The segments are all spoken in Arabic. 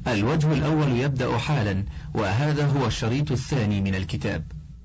الوجه الأول يبدأ حالا، وهذا هو الشريط الثاني من الكتاب.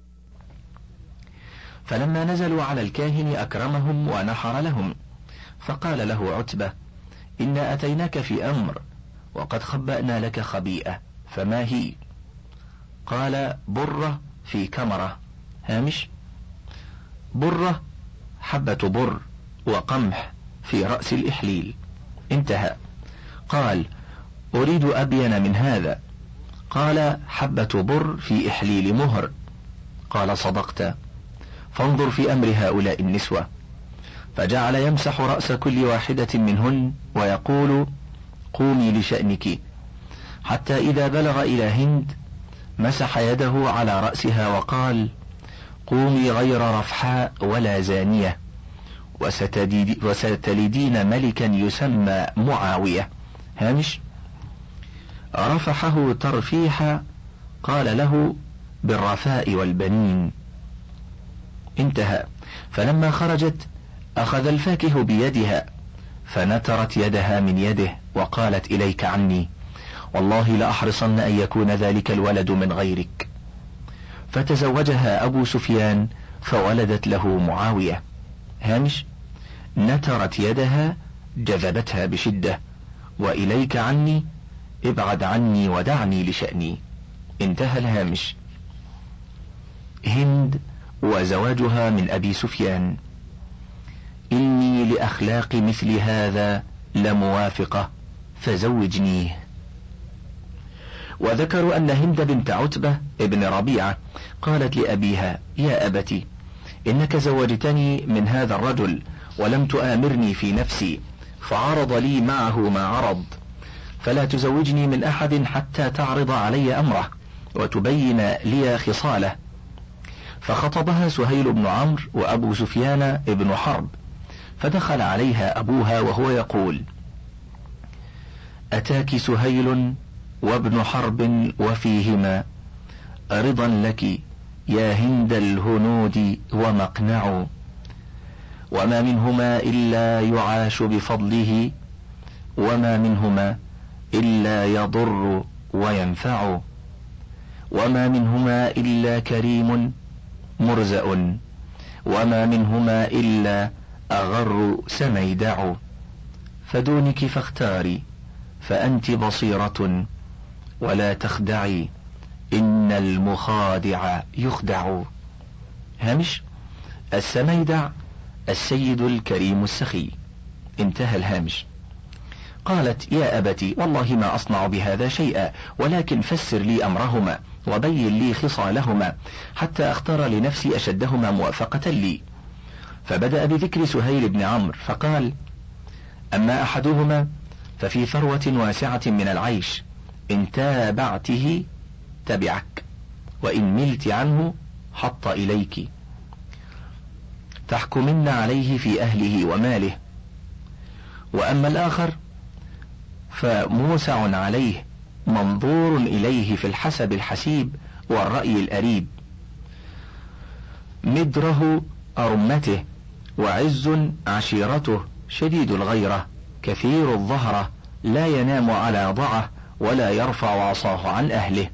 فلما نزلوا على الكاهن أكرمهم ونحر لهم، فقال له عتبة: إنا أتيناك في أمر، وقد خبأنا لك خبيئة، فما هي؟ قال: برة في كمرة. هامش: برة حبة بر وقمح في رأس الإحليل. انتهى. قال: أريد أبين من هذا. قال: حبة بر في إحليل مهر. قال: صدقت، فانظر في أمر هؤلاء النسوة. فجعل يمسح رأس كل واحدة منهن ويقول: قومي لشأنك، حتى إذا بلغ إلى هند مسح يده على رأسها وقال: قومي غير رفحاء ولا زانية، وستلدين ملكا يسمى معاوية. هامش: رفحه ترفيحا، قال له: بالرفاء والبنين. انتهى. فلما خرجت أخذ الفاكه بيدها فنترت يدها من يده وقالت: إليك عني، والله لأحرصن أن يكون ذلك الولد من غيرك. فتزوجها أبو سفيان فولدت له معاوية. هامش: نترت يدها جذبتها بشدة، وإليك عني ابعد عني ودعني لشأني. انتهى الهامش. هند وزواجها من أبي سفيان: إني لأخلاق مثل هذا لموافقة، فزوجنيه. وذكروا أن هند بنت عتبة ابن ربيعة قالت لأبيها: يا أبت، إنك زوجتني من هذا الرجل ولم تآمرني في نفسي، فعرض لي معه ما عرض، فلا تزوجني من أحد حتى تعرض علي أمره وتبين لي خصاله. فخطبها سهيل بن عمرو وأبو سفيان ابن حرب، فدخل عليها أبوها وهو يقول: أتاك سهيل وابن حرب وفيهما رضا لك يا هند الهنود ومقنع، وما منهما إلا يعاش بفضله، وما منهما إلا يضر وينفع، وما منهما إلا كريم مرزأ، وما منهما إلا أغر سميدع، فدونك فاختاري، فأنت بصيرة ولا تخدعي، إن المخادع يخدع. هامش: السميدع السيد الكريم السخي. انتهى الهامش. قالت: يا أبتي، والله ما أصنع بهذا شيئا، ولكن فسر لي أمرهما وبين لي خصالهما حتى أختار لنفسي أشدهما موافقة لي. فبدأ بذكر سهيل بن عمرو فقال: أما أحدهما ففي ثروة واسعة من العيش، إن تابعته تبعك، وإن ملت عنه حط إليك، تحكمن عليه في أهله وماله. وأما الآخر فموسع عليه، منظور إليه في الحسب الحسيب والرأي الأريب، مدره أرمته، وعز عشيرته، شديد الغيرة، كثير الظهرة، لا ينام على ضعه ولا يرفع عصاه عن أهله.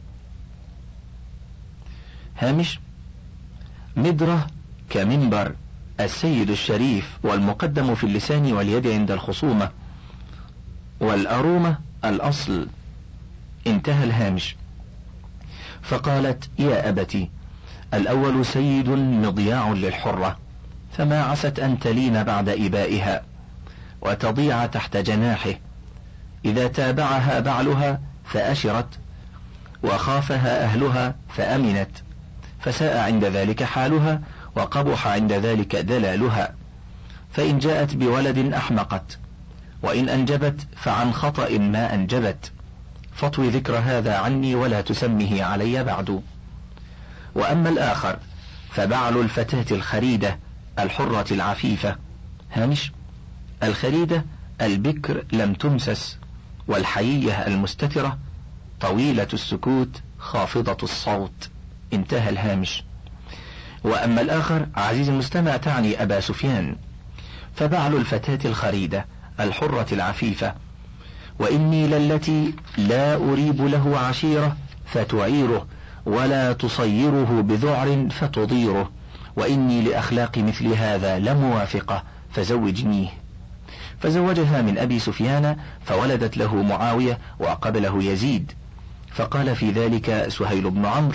هامش: مدره كمنبر، السيد الشريف والمقدم في اللسان واليد عند الخصومة، والأرومة الأصل. انتهى الهامش. فقالت: يا أبتي، الأول سيد مضياع للحرة، فما عست أن تلين بعد إبائها وتضيع تحت جناحه، إذا تابعها بعلها فأشرت، وخافها أهلها فأمنت، فساء عند ذلك حالها، وقبح عند ذلك دلالها، فإن جاءت بولد أحمقت، وإن أنجبت فعن خطأ ما أنجبت، فاطوي ذكر هذا عني ولا تسمه علي بعد. وأما الآخر فبعل الفتاة الخريدة الحرة العفيفة. هامش: الخريدة البكر لم تمسس، والحيية المستترة، طويلة السكوت خافضة الصوت. انتهى الهامش. وأما الآخر عزيز المستمع تعني أبا سفيان، فبعل الفتاة الخريدة الحرة العفيفة، وإني للتي لا أريب له عشيرة فتعيره، ولا تصيره بذعر فتضيره، وإني لأخلاق مثل هذا لموافقة، فزوجنيه. فزوجها من أبي سفيان، فولدت له معاوية وقبله يزيد. فقال في ذلك سهيل بن عمرو: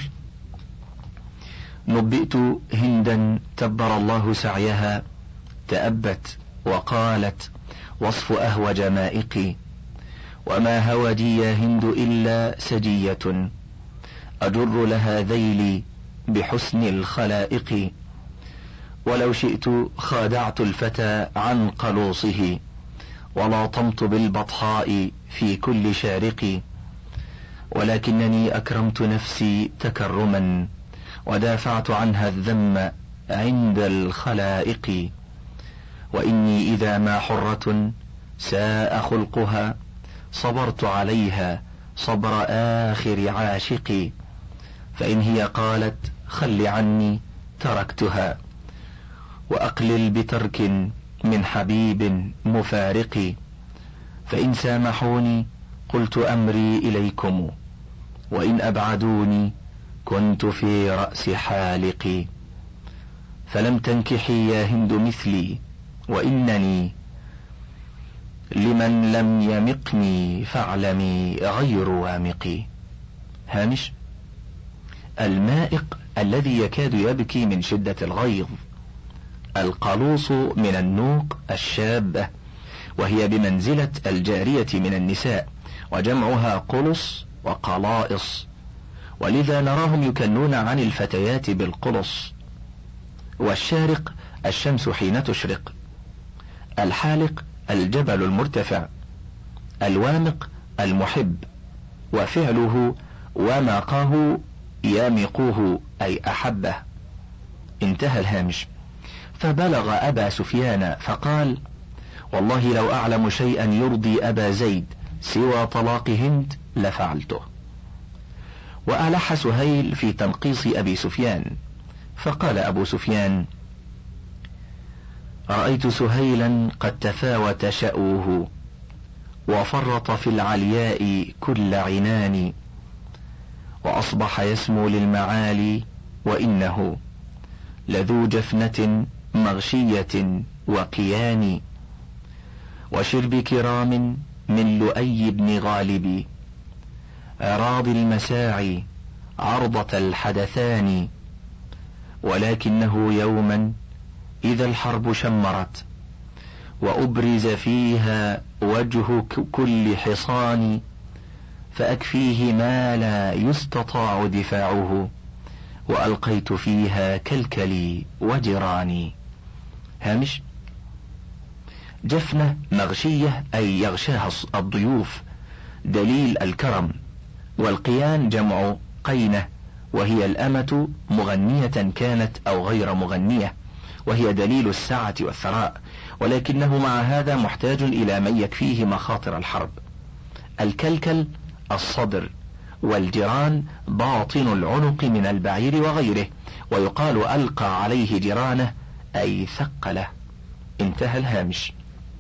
نبئت هندا تبر الله سعيها، تأبت وقالت: وصف أهوج مائقي، وما هودي يا هند إلا سجية، أجر لها ذيلي بحسن الخلائق، ولو شئت خادعت الفتى عن قلوصه، ولاطمت بالبطحاء في كل شارق، ولكنني أكرمت نفسي تكرما، ودافعت عنها الذم عند الخلائق، وإني إذا ما حرة ساء خلقها، صبرت عليها صبر آخر عاشق، فإن هي قالت خل عني تركتها، وأقلل بترك من حبيب مفارق، فإن سامحوني قلت أمري إليكم، وإن أبعدوني كنت في رأس حالقي، فلم تنكحي يا هند مثلي، وإنني لمن لم يمقني فاعلمي غير وامقي. هامش: المائق الذي يكاد يبكي من شدة الغيظ. القلوص من النوق الشابة، وهي بمنزلة الجارية من النساء، وجمعها قلص وقلائص، ولذا نراهم يكنون عن الفتيات بالقلص. والشارق الشمس حين تشرق، الحالق الجبل المرتفع، الوامق المحب، وفعله ومقه يامقوه أي أحبه. انتهى الهامش. فبلغ أبا سفيان فقال: والله لو أعلم شيئا يرضي أبا زيد سوى طلاق هند لفعلته. وألح سهيل في تنقيص أبي سفيان، فقال أبو سفيان: رأيت سهيلا قد تفاوت شأوه، وفرط في العلياء كل عنان، وأصبح يسمو للمعالي، وإنه لذو جفنة مغشية وقيان، وشرب كرام من لؤي بن غالب، عراض المساعي عرضة الحدثان، ولكنه يوما إذا الحرب شمرت، وأبرز فيها وجه كل حصان، فأكفيه ما لا يستطاع دفاعه، وألقيت فيها كلكلي وجراني. هامش: جفنة مغشية أي يغشاها الضيوف، دليل الكرم. والقيان جمع قينة، وهي الأمة مغنية كانت أو غير مغنية، وهي دليل السعة والثراء، ولكنه مع هذا محتاج إلى من يكفيه مخاطر الحرب. الكلكل الصدر، والجران باطن العنق من البعير وغيره، ويقال ألقى عليه جرانه أي ثقله. انتهى الهامش.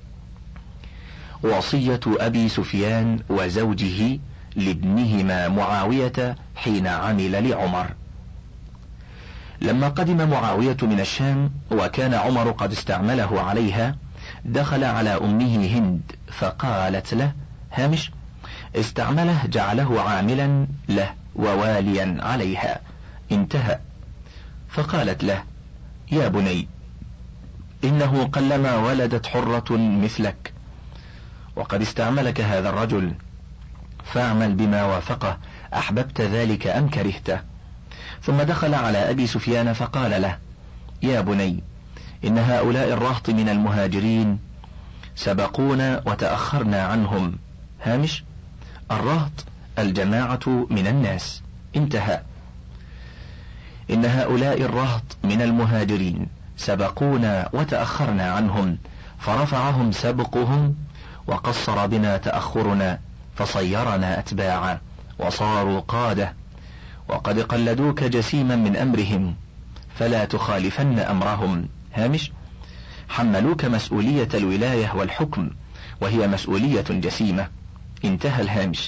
وصية أبي سفيان وزوجه لابنهما معاوية حين عمل لعمر. لما قدم معاوية من الشام وكان عمر قد استعمله عليها، دخل على أمه هند فقالت له: هامش: استعمله جعله عاملا له وواليا عليها. انتهى. فقالت له: يا بني، إنه قلما ولدت حرة مثلك، وقد استعملك هذا الرجل، فاعمل بما وافقه، أحببت ذلك أم كرهته. ثم دخل على أبي سفيان فقال له: يا بني، إن هؤلاء الرهط من المهاجرين سبقونا وتأخرنا عنهم. هامش: الرهط الجماعة من الناس. انتهى. إن هؤلاء الرهط من المهاجرين سبقونا وتأخرنا عنهم، فرفعهم سبقهم، وقصر بنا تأخرنا، فصيرنا أتباعا، وصاروا قادة، وقد قلدوك جسيما من أمرهم، فلا تخالفن أمرهم. هامش: حملوك مسؤولية الولاية والحكم، وهي مسؤولية جسيمة. انتهى الهامش.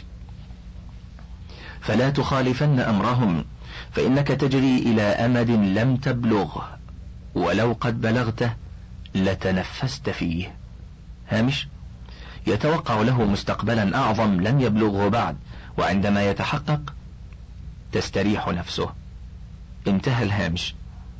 فلا تخالفن أمرهم، فإنك تجري إلى أمد لم تبلغه، ولو قد بلغته لتنفست فيه. هامش: يتوقع له مستقبلا أعظم لم يبلغه بعد، وعندما يتحقق تستريح نفسه. انتهى الهامش.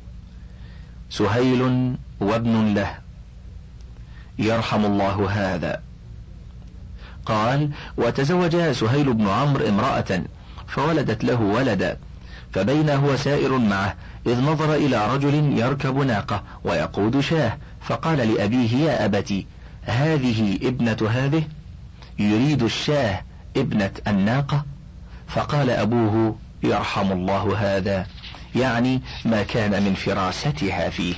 سهيل وابن له، يرحم الله هذا. قال: وتزوج سهيل بن عمرو امرأة فولدت له ولدا، فبين هو سائر معه إذ نظر إلى رجل يركب ناقة ويقود شاه، فقال لأبيه: يا أبتي، هذه ابنة هذه؟ يريد الشاه ابنة الناقة. فقال أبوه: يرحم الله هذا، يعني ما كان من فراستها فيه.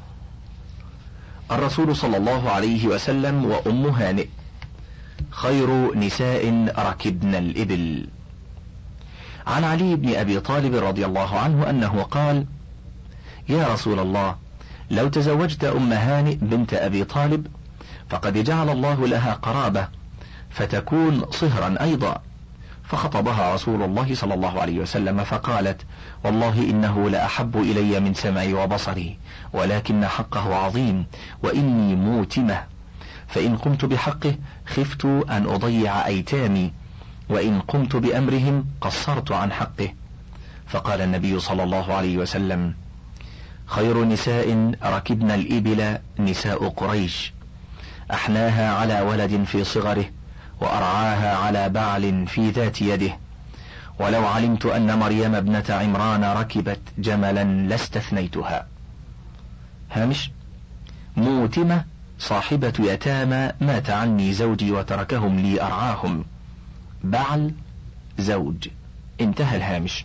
الرسول صلى الله عليه وسلم وأم هانئ خير نساء ركبن الإبل. عن علي بن أبي طالب رضي الله عنه أنه قال: يا رسول الله، لو تزوجت أم هانئ بنت أبي طالب فقد جعل الله لها قرابة فتكون صهرا أيضا. فخطبها رسول الله صلى الله عليه وسلم فقالت: والله إنه لأحب إلي من سمعي وبصري، ولكن حقه عظيم، وإني موتمة، فإن قمت بحقه خفت أن أضيع أيتامي، وإن قمت بأمرهم قصرت عن حقه. فقال النبي صلى الله عليه وسلم: خير نساء ركبن الإبل نساء قريش، أحناها على ولد في صغره، وأرعاها على بعل في ذات يده، ولو علمت أن مريم ابنة عمران ركبت جملا لاستثنيتها. هامش: موتمة صاحبة يتامى مات عني زوجي وتركهم لي أرعاهم. بعل زوج. انتهى الهامش.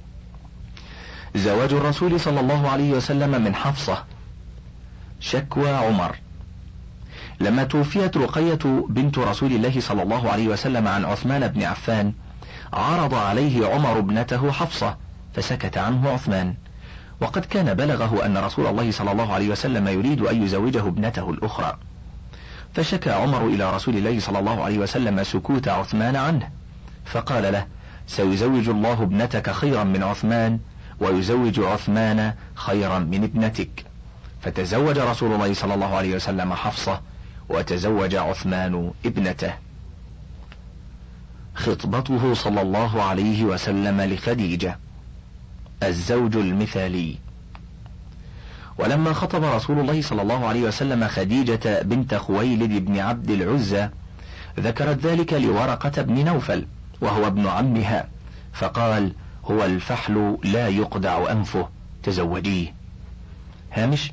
زواج الرسول صلى الله عليه وسلم من حفصة. شكوى عمر. لما توفيت رقية بنت رسول الله صلى الله عليه وسلم عن عثمان بن عفان، عرض عليه عمر ابنته حفصة فسكت عنه عثمان، وقد كان بلغه أن رسول الله صلى الله عليه وسلم يريد أن يزوجه ابنته الأخرى، فشكى عمر إلى رسول الله صلى الله عليه وسلم سكوت عثمان عنه، فقال له: سيزوج الله ابنتك خيرا من عثمان، ويزوج عثمان خيرا من ابنتك. فتزوج رسول الله صلى الله عليه وسلم حفصة، وتزوج عثمان ابنته. خطبته صلى الله عليه وسلم لخديجة. الزوج المثالي. ولما خطب رسول الله صلى الله عليه وسلم خديجة بنت خويلد بن عبد العزى، ذكرت ذلك لورقة بن نوفل وهو ابن عمها، فقال: هو الفحل لا يقدع أنفه، تزوجيه. هامش: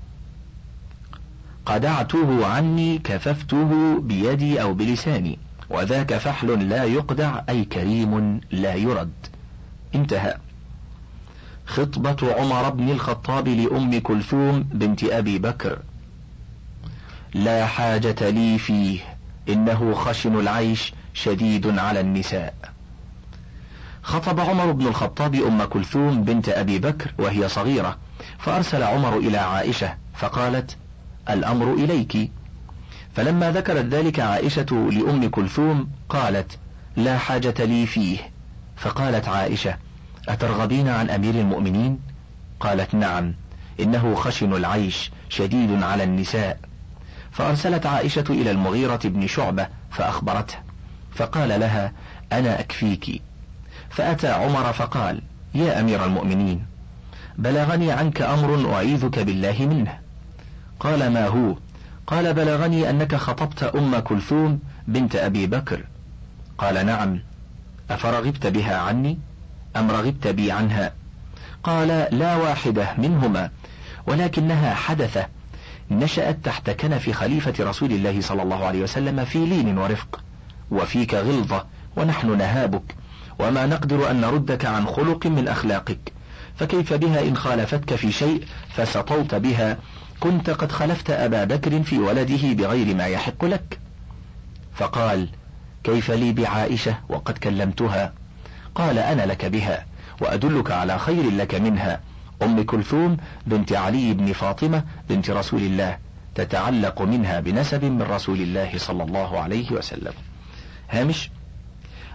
قدعته عني كففته بيدي أو بلساني، وذاك فحل لا يقدع أي كريم لا يرد. انتهى. خطبة عمر بن الخطاب لأم كلثوم بنت أبي بكر. لا حاجة لي فيه، إنه خشن العيش شديد على النساء. خطب عمر بن الخطاب أم كلثوم بنت أبي بكر وهي صغيرة، فأرسل عمر إلى عائشة فقالت: الأمر إليك. فلما ذكرت ذلك عائشة لأم كلثوم قالت: لا حاجة لي فيه. فقالت عائشة: أترغبين عن أمير المؤمنين؟ قالت: نعم، إنه خشن العيش شديد على النساء. فأرسلت عائشة إلى المغيرة بن شعبة فأخبرته، فقال لها: أنا أكفيك. فأتى عمر فقال: يا أمير المؤمنين، بلغني عنك أمر أعيذك بالله منه. قال: ما هو؟ قال: بلغني أنك خطبت أم كلثوم بنت أبي بكر. قال: نعم. أفرغبت بها عني أم رغبت بي عنها؟ قال: لا واحدة منهما، ولكنها حدثة نشأت تحت كنف خليفة رسول الله صلى الله عليه وسلم في لين ورفق، وفيك غلظة، ونحن نهابك، وما نقدر أن نردك عن خلق من أخلاقك، فكيف بها إن خالفتك في شيء فسطوت بها، كنت قد خلفت أبا بكر في ولده بغير ما يحق لك. فقال: كيف لي بعائشة وقد كلمتها؟ قال: أنا لك بها، وأدلك على خير لك منها، أم كلثوم بنت علي بن فاطمة بنت رسول الله، تتعلق منها بنسب من رسول الله صلى الله عليه وسلم. هامش: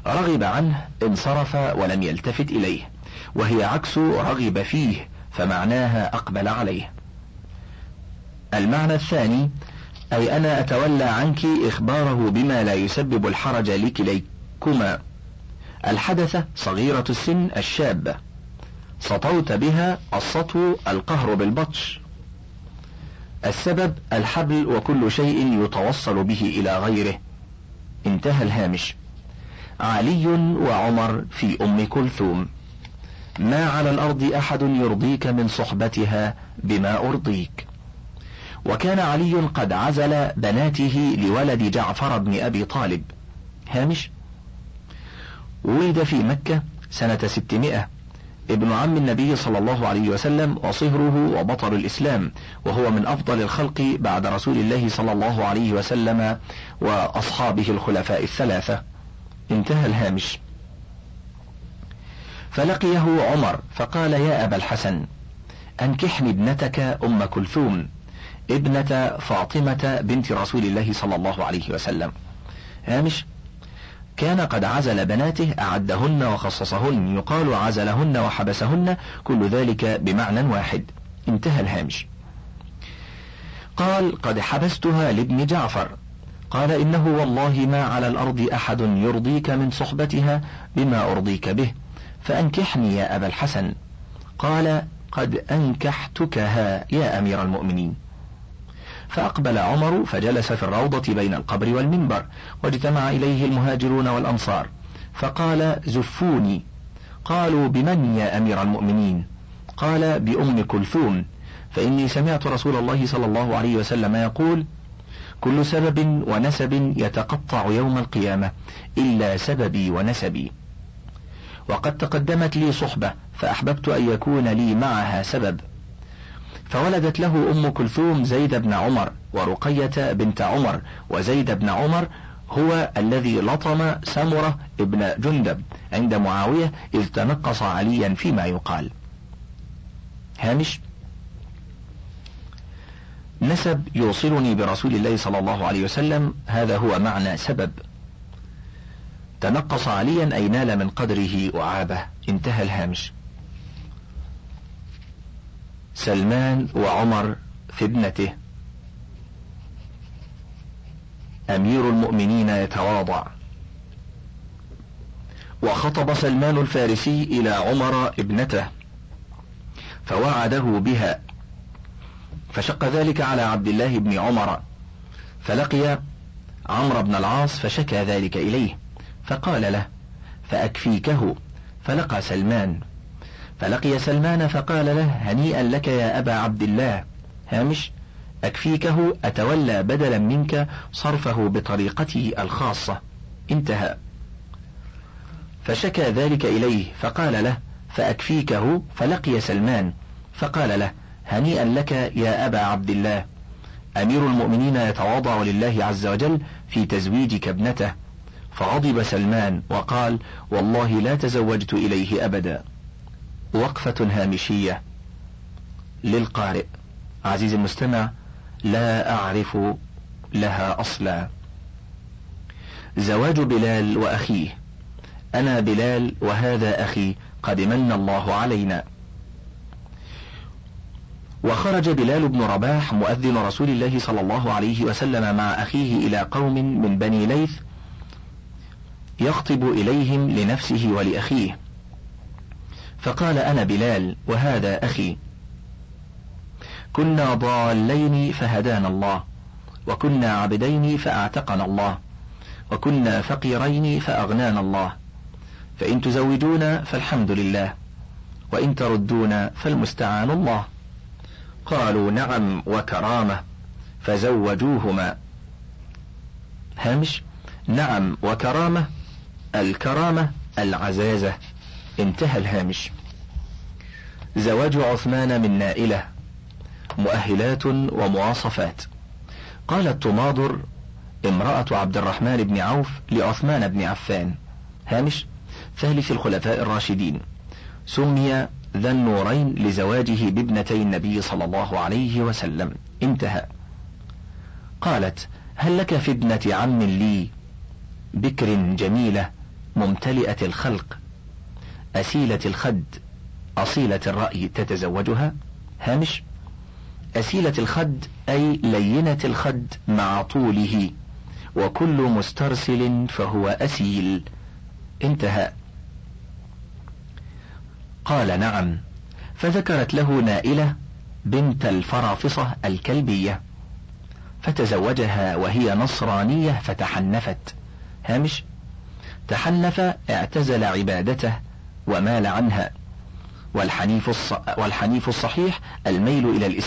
رغب عنه انصرف ولم يلتفت إليه، وهي عكس رغب فيه فمعناها أقبل عليه. المعنى الثاني أي أنا أتولى عنك إخباره بما لا يسبب الحرج لكليكما. الحدث صغيرة السن الشابة، سطوت بها السطو القهر بالبطش. السبب الحبل وكل شيء يتوصل به إلى غيره. انتهى الهامش. علي وعمر في أم كلثوم. ما على الأرض أحد يرضيك من صحبتها بما أرضيك. وكان علي قد عزل بناته لولد جعفر بن أبي طالب. هامش. ولد في مكة سنة 600، ابن عم النبي صلى الله عليه وسلم وصهره وبطل الإسلام، وهو من أفضل الخلق بعد رسول الله صلى الله عليه وسلم وأصحابه الخلفاء الثلاثة. انتهى الهامش. فلقيه عمر فقال: يا أبا الحسن، أنكحني ابنتك أم كلثوم ابنة فاطمة بنت رسول الله صلى الله عليه وسلم. هامش. كان قد عزل بناته، أعدهن وخصصهن، يقال عزلهن وحبسهن، كل ذلك بمعنى واحد. انتهى الهامش. قال: قد حبستها لابن جعفر. قال: إنه والله ما على الأرض أحد يرضيك من صحبتها بما أرضيك به، فأنكحني يا أبا الحسن. قال: قد أنكحتكها يا أمير المؤمنين. فأقبل عمر فجلس في الروضة بين القبر والمنبر، واجتمع إليه المهاجرون والأنصار، فقال: زفوني. قالوا: بمن يا أمير المؤمنين؟ قال: بأم كلثوم، فإني سمعت رسول الله صلى الله عليه وسلم يقول: كل سبب ونسب يتقطع يوم القيامة إلا سببي ونسبي. وقد تقدمت لي صحبة فأحببت أن يكون لي معها سبب، فولدت له أم كلثوم زيد بن عمر ورقية بنت عمر، وزيد بن عمر هو الذي لطم سمرة ابن جندب عند معاوية إذ تنقص عليا فيما يقال. هامش. نسب يوصلني برسول الله صلى الله عليه وسلم، هذا هو معنى سبب. تنقص عليا أي نال من قدره أعابه. انتهى الهامش. سلمان وعمر في ابنته. أمير المؤمنين يتواضع. وخطب سلمان الفارسي إلى عمر ابنته فوعده بها، فشق ذلك على عبد الله بن عمر، فلقي عمرو بن العاص فشكى ذلك إليه، فقال له: فأكفيكه. فلقى سلمان فلقي سلمان فقال له: هنيئا لك يا أبا عبد الله. هامش. أكفيكه أتولى بدلا منك صرفه بطريقته الخاصة. انتهى. فشكى ذلك إليه فقال له: فأكفيكه. فلقي سلمان فقال له: هنيئا لك يا أبا عبد الله، أمير المؤمنين يتواضع لله عز وجل في تزويجك ابنته. فغضب سلمان وقال: والله لا تزوجت إليه أبدا. وقفة هامشية للقارئ. عزيزي المستمع، لا أعرف لها أصلا. زواج بلال وأخيه. أنا بلال وهذا أخي، قد من الله علينا. وخرج بلال بن رباح مؤذن رسول الله صلى الله عليه وسلم مع أخيه إلى قوم من بني ليث يخطب إليهم لنفسه ولأخيه، فقال: أنا بلال وهذا أخي، كنا ضالين فهدانا الله، وكنا عبدين فأعتقنا الله، وكنا فقيرين فأغنانا الله، فإن تزوجونا فالحمد لله، وإن تردونا فالمستعان الله. قالوا: نعم وكرامة، فزوجوهما. هامش. نعم وكرامة، الكرامة العزازة. انتهى الهامش. زواج عثمان من نائلة. مؤهلات ومواصفات. قالت تماضر امرأة عبد الرحمن بن عوف لعثمان بن عفان، هامش، ثالث الخلفاء الراشدين، سمي ذا النورين لزواجه بابنتي النبي صلى الله عليه وسلم. انتهى. قالت: هل لك في ابنة عم لي بكر جميلة ممتلئة الخلق أسيلة الخد أصيلة الرأي تتزوجها؟ هامش: أسيلة الخد أي لينة الخد مع طوله، وكل مسترسل فهو أسيل. انتهى. قال: نعم. فذكرت له نائلة بنت الفرافصة الكلبية، فتزوجها وهي نصرانية فتحنفت. هامش: تحنف اعتزل عبادته ومال عنها، والحنيف الصحيح الميل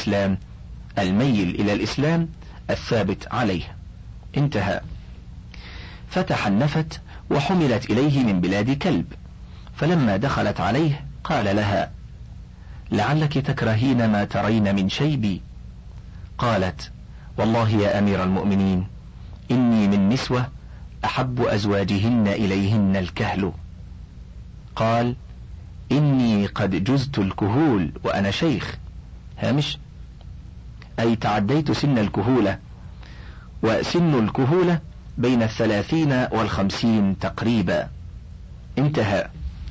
إلى الإسلام الثابت عليه. انتهى. فتحنفت وحملت إليه من بلاد كلب، فلما دخلت عليه قال لها: لعلك تكرهين ما ترين من شيبي. قالت: والله يا أمير المؤمنين، إني من نسوة أحب أزواجهن إليهن الكهل. قال: إني قد جزت الكهول وأنا شيخ. هامش: أي تعديت سن الكهولة، وسن الكهولة بين 30 و50 تقريبا. انتهى.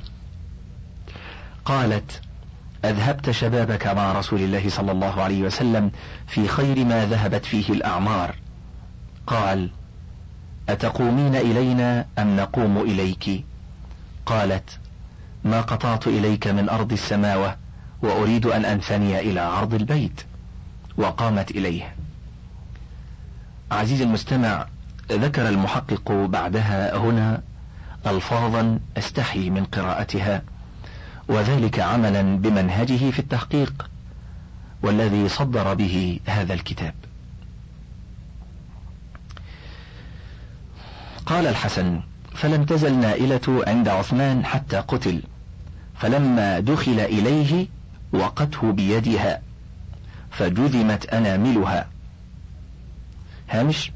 قالت: أذهبت شبابك مع رسول الله صلى الله عليه وسلم في خير ما ذهبت فيه الأعمار. قال: أتقومين إلينا أم نقوم إليك؟ قالت: ما قطعت إليك من أرض السماوة وأريد أن أنثني إلى عرض البيت. وقامت إليه. عزيزي المستمع، ذكر المحقق بعدها هنا ألفاظا أستحي من قراءتها، وذلك عملا بمنهجه في التحقيق والذي صدر به هذا الكتاب. قال الحسن: فلم تزل نائلة عند عثمان حتى قتل، فلما دخل إليه وقته بيدها فجذمت أناملها. هامش: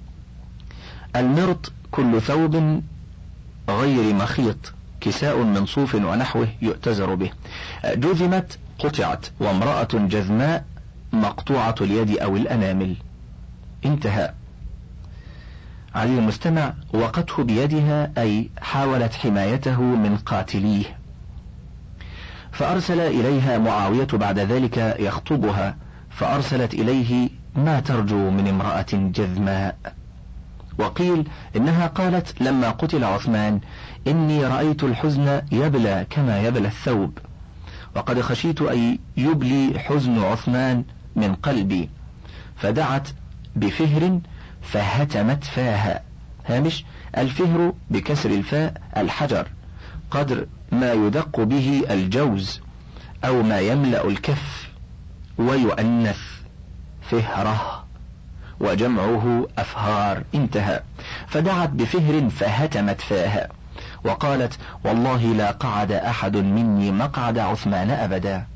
المرط كل ثوب غير مخيط، كساء من صوف ونحوه يؤتزر به. جذمت قطعت، وامرأة جذماء مقطوعة اليد أو الأنامل. انتهى. علي المستمع، وقته بيدها أي حاولت حمايته من قاتليه، فأرسل إليها معاوية بعد ذلك يخطبها، فأرسلت إليه: ما ترجو من امرأة جذماء؟ وقيل إنها قالت لما قتل عثمان: إني رأيت الحزن يبلى كما يبلى الثوب، وقد خشيت أن يبلي حزن عثمان من قلبي، فدعت بفهر فهتمت فاها. هامش: الفهر بكسر الفاء الحجر، قدر ما يدق به الجوز أو ما يملأ الكف، ويؤنث فهره، وجمعه أفهار. انتهى. فدعت بفهر فهتمت فاها، وقالت: والله لا قعد أحد مني مقعد عثمان أبدا.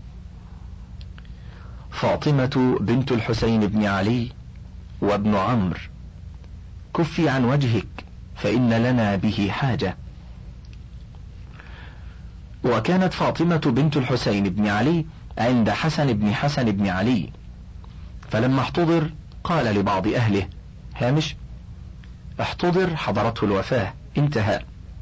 فاطمة بنت الحسين بن علي وابن عمرو: كفي عن وجهك فإن لنا به حاجة. وكانت فاطمة بنت الحسين بن علي عند حسن بن علي، فلما احتضر قال لبعض أهله: هامش: احتضر حضرته الوفاة. انتهى.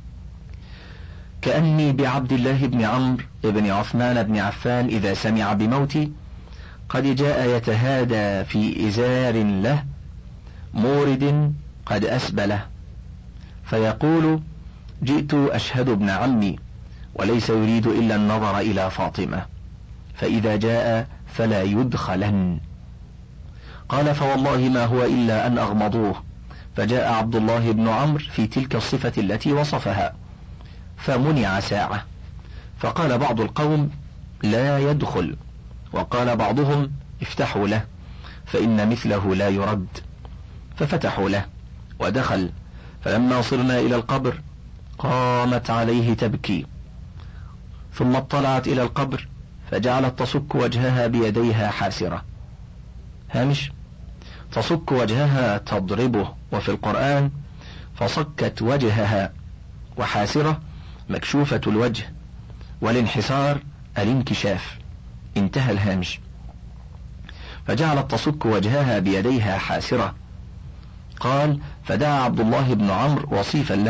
كأني بعبد الله بن عمرو بن عثمان بن عفان إذا سمع بموتي قد جاء يتهادى في إزار له مورد قد أسبله، فيقول: جئت أشهد ابن عمي، وليس يريد إلا النظر إلى فاطمة، فإذا جاء فلا يدخلن. قال: فوالله ما هو إلا أن أغمضوه، فجاء عبد الله بن عمرو في تلك الصفة التي وصفها، فمنع ساعة. فقال بعض القوم: لا يدخل، وقال بعضهم: افتحوا له فإن مثله لا يرد. ففتحوا له ودخل، فلما صرنا إلى القبر قامت عليه تبكي، ثم اطلعت إلى القبر فجعلت تصك وجهها بيديها حاسرة. هامش: تصك وجهها تضربه، وفي القرآن فصكت وجهها، وحاسرة مكشوفة الوجه، والانحسار الانكشاف. انتهى الهامش. فجعلت تصك وجهها بيديها حاسرة. قال: فدعا عبد الله بن عمرو وصيفا له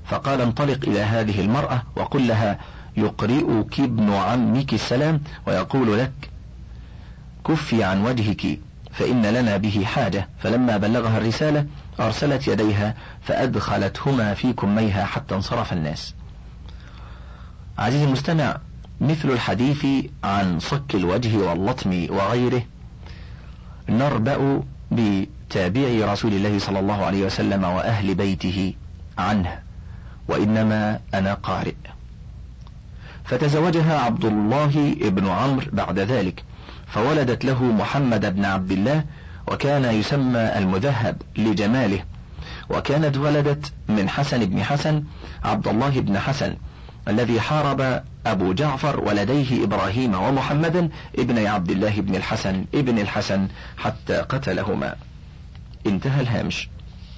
فقال انطلق إلى هذه المرأة وقل لها يقرئك ابن عمك السلام ويقول لك كفي عن وجهك فإن لنا به حاجة. فلما بلغها الرسالة أرسلت يديها فأدخلتهما في كميها حتى انصرف الناس. عزيزي المستمع، مثل الحديث عن صك الوجه واللطم وغيره نربأ بتابعي رسول الله صلى الله عليه وسلم وأهل بيته عنه، وإنما أنا قارئ. فتزوجها عبد الله بن عمرو بعد ذلك، فولدت له محمد بن عبد الله، وكان يسمى المذهب لجماله. وكانت ولدت من حسن بن حسن عبد الله بن حسن الذي حارب أبو جعفر ولديه إبراهيم ومحمدا ابن عبد الله بن الحسن ابن الحسن حتى قتلهما. انتهى الهامش.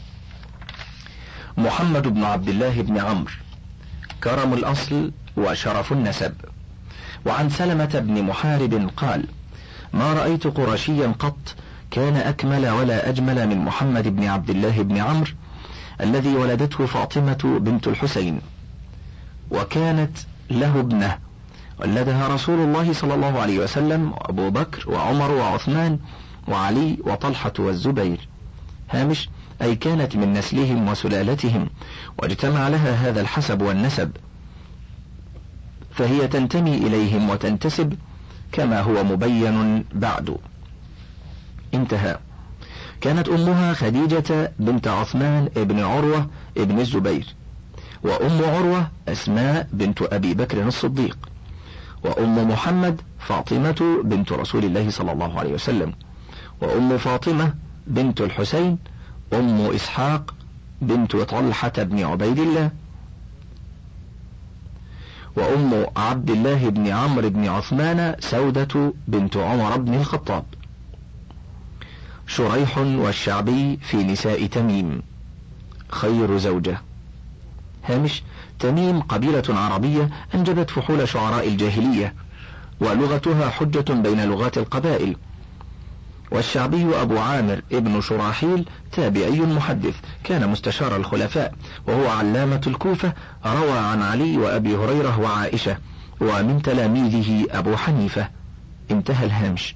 محمد بن عبد الله بن عمرو كرم الأصل وشرف النسب. وعن سلمة بن محارب قال: ما رأيت قرشيا قط كان أكمل ولا أجمل من محمد بن عبد الله بن عمرو الذي ولدته فاطمة بنت الحسين، وكانت له ابنة ولدها رسول الله صلى الله عليه وسلم وأبو بكر وعمر وعثمان وعلي وطلحة والزبير. هامش: أي كانت من نسلهم وسلالتهم، واجتمع لها هذا الحسب والنسب، فهي تنتمي إليهم وتنتسب كما هو مبين بعد. انتهى. كانت أمها خديجة بنت عثمان ابن عروة ابن الزبير، وأم عروة أسماء بنت أبي بكر الصديق، وأم محمد فاطمة بنت رسول الله صلى الله عليه وسلم، وأم فاطمة بنت الحسين أم إسحاق بنت طلحة بن عبيد الله، وأم عبد الله بن عمرو بن عثمان سودة بنت عمر بن الخطاب. شريح والشعبي في نساء تميم خير زوجة. هامش: تميم قبيلة عربية أنجبت فحول شعراء الجاهلية، ولغتها حجة بين لغات القبائل. والشعبي أبو عامر ابن شراحيل تابعي محدث، كان مستشار الخلفاء، وهو علامة الكوفة، روى عن علي وأبي هريرة وعائشة، ومن تلاميذه أبو حنيفة. انتهى الهامش.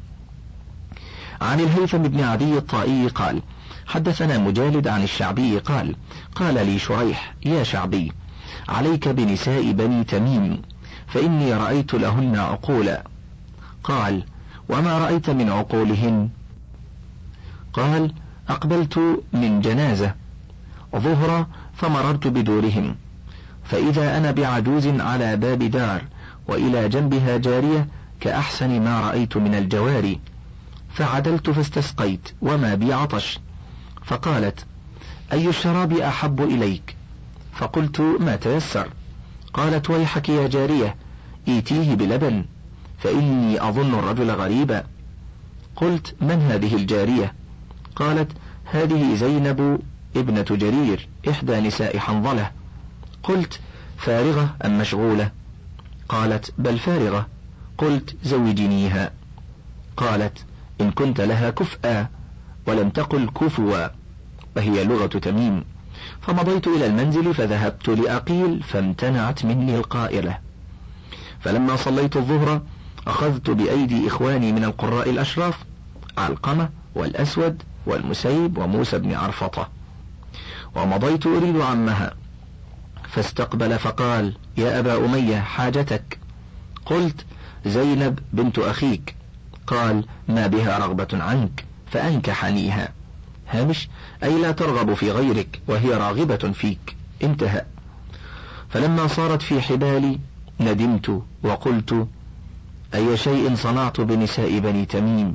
عن الهيثم بن عدي الطائي قال: حدثنا مجالد عن الشعبي قال: قال لي شريح: يا شعبي، عليك بنساء بني تميم، فإني رأيت لهن عقولا. قال: وما رأيت من عقولهن؟ قال: أقبلت من جنازة ظهر فمررت بدورهم، فإذا أنا بعجوز على باب دار، وإلى جنبها جارية كأحسن ما رأيت من الجواري، فعدلت فاستسقيت وما بي عطش، فقالت: أي الشراب أحب إليك؟ فقلت: ما تيسر. قالت: ويحك يا جارية، إيتيه بلبن، فإني أظن الرجل غريبا. قلت: من هذه الجارية؟ قالت: هذه زينب ابنة جرير إحدى نساء حنظلة. قلت: فارغة أم مشغولة؟ قالت: بل فارغة. قلت: زوجنيها. قالت: إن كنت لها كفءا، ولم تقل كفوا، وهي لغة تميم. فمضيت إلى المنزل فذهبت لأقيل، فامتنعت مني القائلة. فلما صليت الظهر أخذت بأيدي إخواني من القراء الأشراف، علقمة والأسود والمسيب وموسى بن عرفطة، ومضيت أريد عمها، فاستقبل فقال: يا أبا أمية، حاجتك؟ قلت: زينب بنت أخيك. قال: ما بها رغبة عنك، فأنكحنيها. هامش: أي لا ترغب في غيرك وهي راغبة فيك. انتهى. فلما صارت في حبالي ندمت وقلت: أي شيء صنعت بنساء بني تميم؟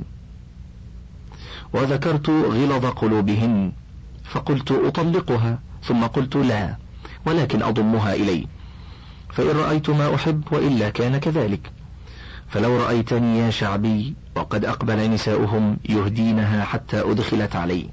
وذكرت غلظ قلوبهن، فقلت: أطلقها، ثم قلت: لا، ولكن أضمها إلي، فإن رأيت ما أحب، وإلا كان كذلك. فلو رأيتني يا شعبي وقد أقبل نساؤهم يهدينها حتى أدخلت علي.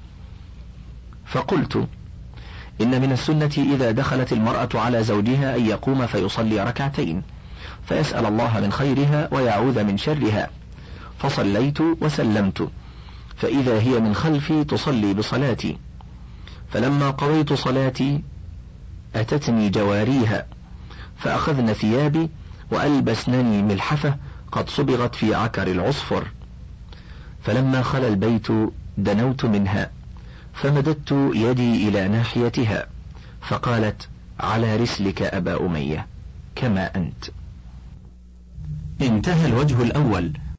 فقلت: إن من السنة إذا دخلت المرأة على زوجها أن يقوم فيصلي ركعتين، فيسأل الله من خيرها ويعوذ من شرها. فصليت وسلمت، فإذا هي من خلفي تصلي بصلاتي. فلما قضيت صلاتي أتتني جواريها فأخذن ثيابي وألبسنني ملحفة قد صبغت في عكر العصفر. فلما خلا البيت دنوت منها فمددت يدي إلى ناحيتها فقالت: على رسلك أبا أمية كما أنت. انتهى الوجه الأول،